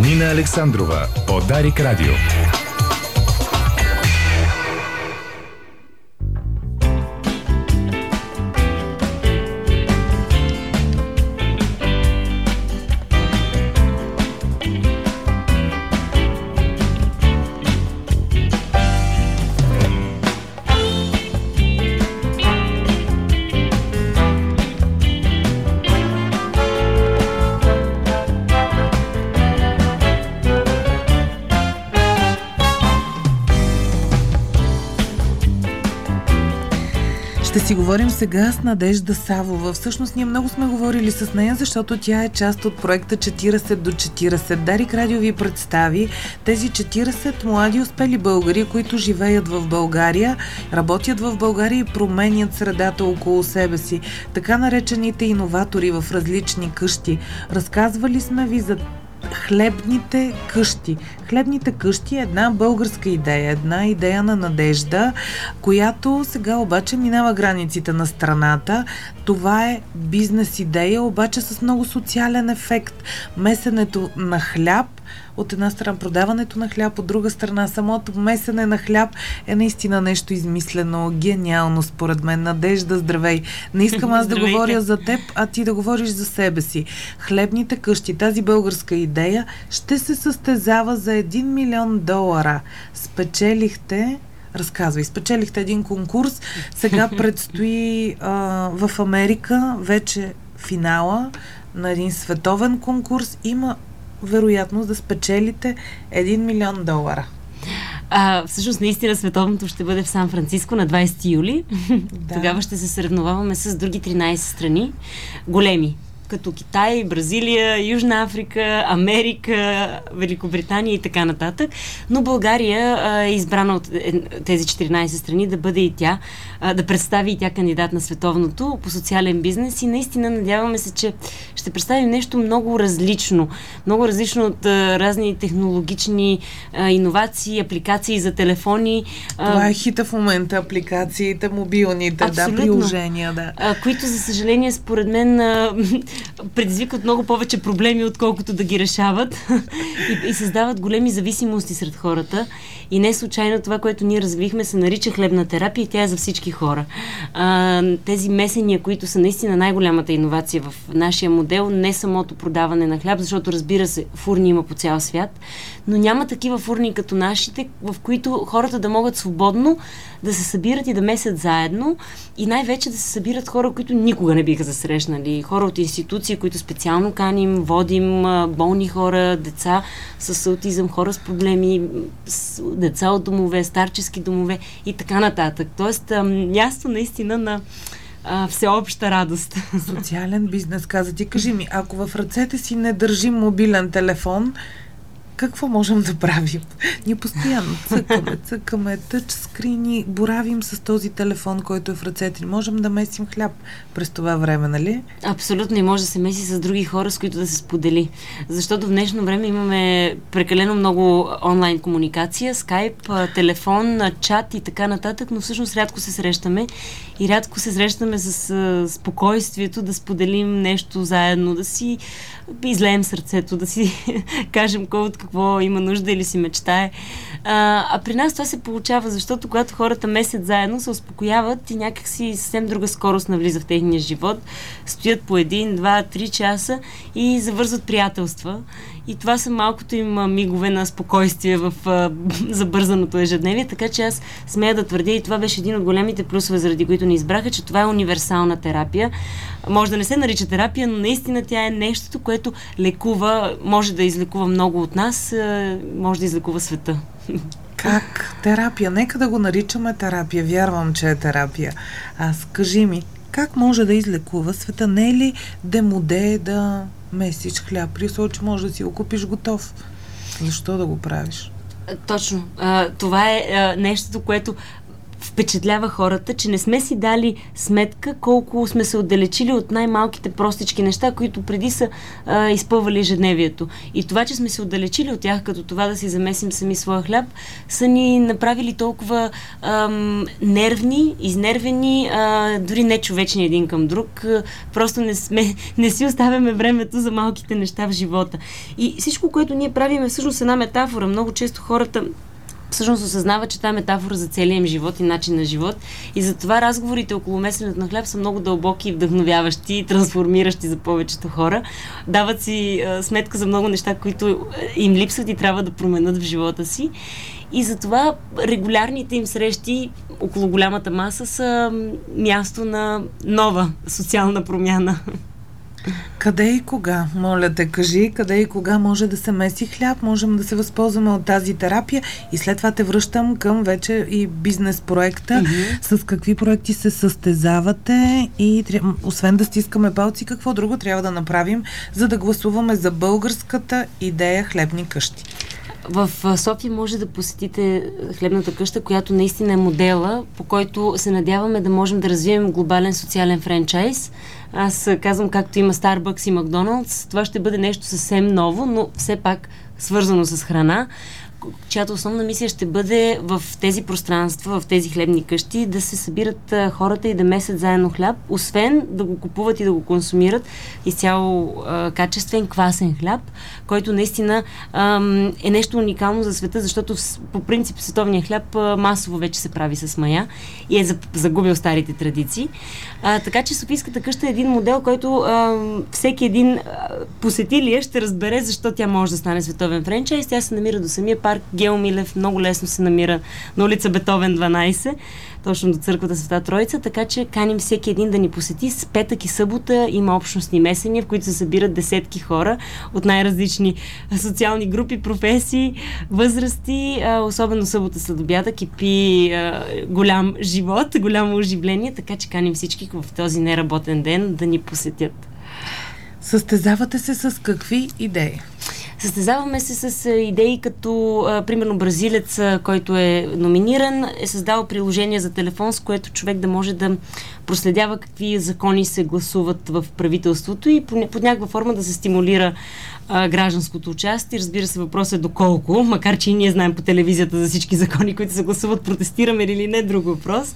Нина Александрова по Дарик Радио. Ще си говорим сега с Надежда Савова. Всъщност ние много сме говорили с нея, защото тя е част от проекта 40 до 40. Дарик Радио ви представи тези 40 млади успели българи, които живеят в България, работят в България и променят средата около себе си. Така наречените иноватори в различни къщи. Разказвали сме ви за хлебните къщи. Хлебните къщи е една българска идея, една идея на Надежда, която сега обаче минава границите на страната. Това е бизнес идея, обаче с много социален ефект. Месенето на хляб, от една страна продаването на хляб, от друга страна самото месене на хляб е наистина нещо измислено, гениално според мен. Надежда, здравей! Не искам аз да говоря за теб, а ти да говориш за себе си. Хлебните къщи, тази българска идея, ще се състезава за $1 милион. Спечелихте един конкурс. Сега предстои в Америка вече финала на един световен конкурс. Има вероятност да спечелите $1 милион. Всъщност, наистина, световното ще бъде в Сан-Франциско на 20 юли. Да. Тогава ще се съревноваваме с други 13 страни. Големи, като Китай, Бразилия, Южна Африка, Америка, Великобритания и така нататък. Но България е избрана от тези 14 страни да бъде и тя, да представи и тя кандидат на световното по социален бизнес и наистина надяваме се, че ще представим нещо много различно. Много различно от разни технологични иновации, апликации за телефони. Това е хита в момента, апликациите, мобилните, приложения, които, за съжаление, според мен предизвикват много повече проблеми, отколкото да ги решават и създават големи зависимости сред хората. И не случайно това, което ние развихме, се нарича хлебна терапия и тя е за всички хора. Тези месения, които са наистина най-голямата иновация в нашия модел, не самото продаване на хляб, защото, разбира се, фурни има по цял свят, но няма такива фурни като нашите, в които хората да могат свободно да се събират и да месят заедно и най-вече да се събират хора, които никога не биха се срещнали. Хора от институции, които специално каним, водим болни хора, деца с аутизъм, хора с проблеми, деца от домове, старчески домове и така нататък. Тоест, място наистина на всеобща радост. Социален бизнес, каза ти. Кажи ми, ако в ръцете си не държим мобилен телефон, какво можем да правим? Ние постоянно цъкаме тъчскрини, боравим с този телефон, който е в ръцете. Можем да месим хляб през това време, нали? Абсолютно, и може да се меси с други хора, с които да се сподели. Защото в днешно време имаме прекалено много онлайн комуникация, скайп, телефон, чат и така нататък, но всъщност рядко се срещаме и рядко се срещаме с спокойствието да споделим нещо заедно, да си излеем сърцето, да си кажем кой от какво има нужда или си мечтае. А при нас това се получава, защото когато хората месят заедно, се успокояват и някакси съвсем друга скорост навлиза в техния живот. Стоят по 1, 2, 3 часа и завързват приятелства. И това са малкото им мигове на спокойствие в забързаното ежедневие, така че аз смея да твърдя, и това беше един от големите плюсове, заради които ни избраха, че това е универсална терапия. Може да не се нарича терапия, но наистина тя е нещото, което лекува, може да излекува много от нас, може да излекува света. Как? Терапия? Нека да го наричаме терапия. Вярвам, че е терапия. Кажи ми, как може да излекува света? Не е ли демоде да месиш хляб, при случай, че може да си го купиш готов? Защо да го правиш? Точно. Това е нещото, което впечатлява хората, че не сме си дали сметка колко сме се отдалечили от най-малките простички неща, които преди са изпълвали ежедневието. И това, че сме се отдалечили от тях, като това да си замесим сами своя хляб, са ни направили толкова нервни, изнервени, дори нечовечни един към друг. Просто не си оставяме времето за малките неща в живота. И всичко, което ние правим, е всъщност една метафора. Много често хората всъщност осъзнава, че тази метафора за целия им живот и начин на живот. И затова разговорите около месенето на хляб са много дълбоки и вдъхновяващи и трансформиращи за повечето хора. Дават си сметка за много неща, които им липсват и трябва да променят в живота си. И затова регулярните им срещи около голямата маса са място на нова социална промяна. Къде и кога, моля те, кажи, къде и кога може да се меси хляб, можем да се възползваме от тази терапия и след това те връщам към вече и бизнес проекта. С какви проекти се състезавате и освен да стискаме палци, какво друго трябва да направим, за да гласуваме за българската идея хлебни къщи? В София може да посетите хлебната къща, която наистина е модела, по който се надяваме да можем да развием глобален социален франчайз. Аз казвам, както има Starbucks и Макдоналдс, това ще бъде нещо съвсем ново, но все пак свързано с храна, чиято основна мисия ще бъде в тези пространства, в тези хлебни къщи, да се събират хората и да месят заедно хляб, освен да го купуват и да го консумират изцяло качествен, квасен хляб, който наистина е нещо уникално за света, защото по принцип световния хляб масово вече се прави с мая и е загубил старите традиции. Така че Софийската къща е един модел, който всеки един посетилия ще разбере защо тя може да стане световен франчайз. Тя се намира до самия парк Гео Милев, много лесно се намира на улица Бетовен 12, точно до църквата Света Троица, така че каним всеки един да ни посети. С петък и събота има общностни месения, в които се събират десетки хора от най-различни социални групи, професии, възрасти, особено събота след обяда кипи голям живот, голямо оживление, така че каним всички в този неработен ден да ни посетят. Състезавате се с какви идеи? Състезаваме се с идеи като, примерно, бразилец, който е номиниран, е създал приложение за телефон, с което човек да може да проследява какви закони се гласуват в правителството и под някаква форма да се стимулира гражданското участие. Разбира се, въпросът е доколко, макар че и ние знаем по телевизията за всички закони, които се гласуват, протестираме или не, друг въпрос.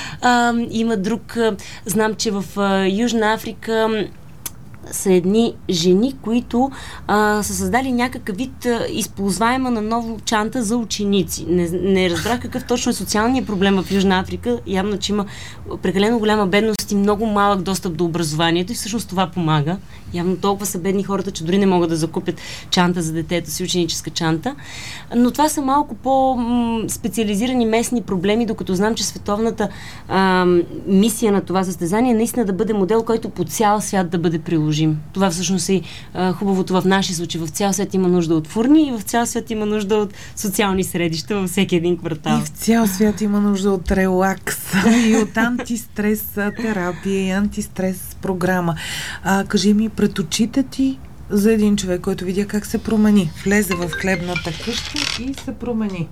Има друг, знам, че в Южна Африка са едни жени, които са създали някакъв вид използваема на ново чанта за ученици. Не разбрах какъв точно е социалният проблем в Южна Африка. Явно, че има прекалено голяма бедност и много малък достъп до образованието и всъщност това помага. Явно толкова са бедни хората, че дори не могат да закупят чанта за детето си, ученическа чанта. Но това са малко по-специализирани местни проблеми, докато знам, че световната мисия на това състезание е наистина да бъде модел, който по цял свят да бъде приложим. Това всъщност е хубавото в наши случаи. В цял свят има нужда от фурни и в цял свят има нужда от социални средища във всеки един квартал. И в цял свят има нужда от релакс и от антистрес терапия и антистрес програма. Кажи ми, пред очите ти за един човек, който видя как се промени. Влезе в хлебната къща и се промени.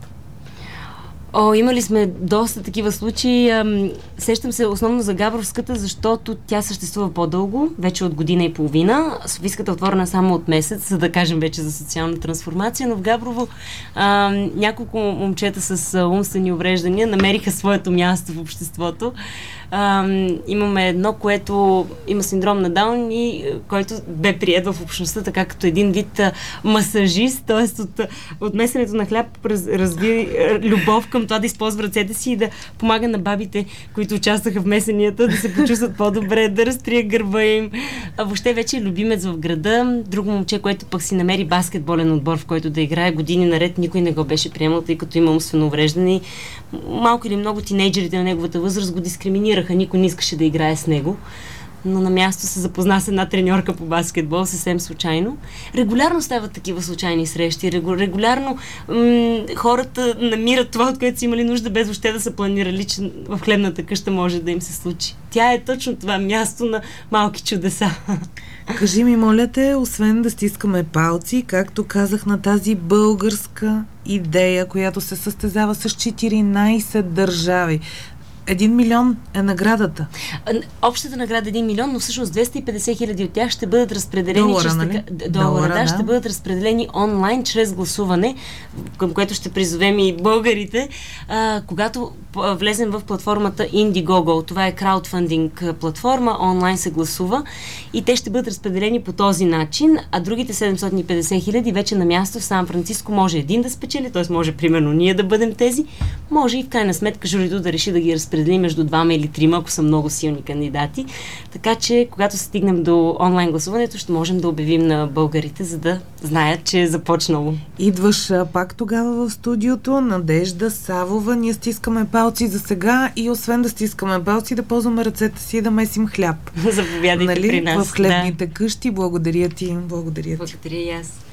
Имали сме доста такива случаи. Сещам се основно за Габровската, защото тя съществува по-дълго, вече от година и половина. Софийската е отворена само от месец, за да кажем вече за социална трансформация, но в Габрово няколко момчета с умствени увреждания намериха своето място в обществото. Имаме едно, което има синдром на Даун и който бе приет в общността така като един вид масажист, т.е. от месенето на хляб разви любов към това да използва ръцете си и да помага на бабите, които участваха в месенията, да се почувстват по-добре, да разтрие гърба им. Въобще вече е любимец в града. Друго момче, което пък си намери баскетболен отбор, в който да играе години наред, никой не го беше приемал, тъй като има умствено увреждане. Малко или много тинейджерите на неговата възраст го дискриминираха, никой не искаше да играе с него. Но на място се запозна с една треньорка по баскетбол, съвсем случайно. Регулярно стават такива случайни срещи. Регулярно хората намират това, от което са имали нужда, без въобще да са планирали, че в хлебната къща може да им се случи. Тя е точно това място на малки чудеса. Кажи ми, моля те, освен да стискаме палци, както казах, на тази българска идея, която се състезава с 14 държави. 1 милион е наградата. Общата награда е 1 милион, но всъщност 250 хиляди от тях ще бъдат разпределени долара, нали? Долара, ще бъдат разпределени онлайн чрез гласуване, към което ще призовем и българите. Когато влезем в платформата Indiegogo, това е краудфандинг платформа, онлайн се гласува и те ще бъдат разпределени по този начин, а другите 750 хиляди вече на място в Сан Франциско може един да спечели, т.е. може примерно ние да бъдем тези, може и в крайна сметка журито да реши да ги разпредели между 2 или 3, ако са много силни кандидати. Така че, когато стигнем до онлайн гласуването, ще можем да обявим на българите, за да знаят, че е започнало. Идваш пак тогава в студиото, Надежда Савова, ние стискаме палци за сега и освен да стискаме палци, да ползваме ръцете си и да месим хляб. Заповядайте при нас. В хлебните къщи. Благодаря ти. Благодаря и аз.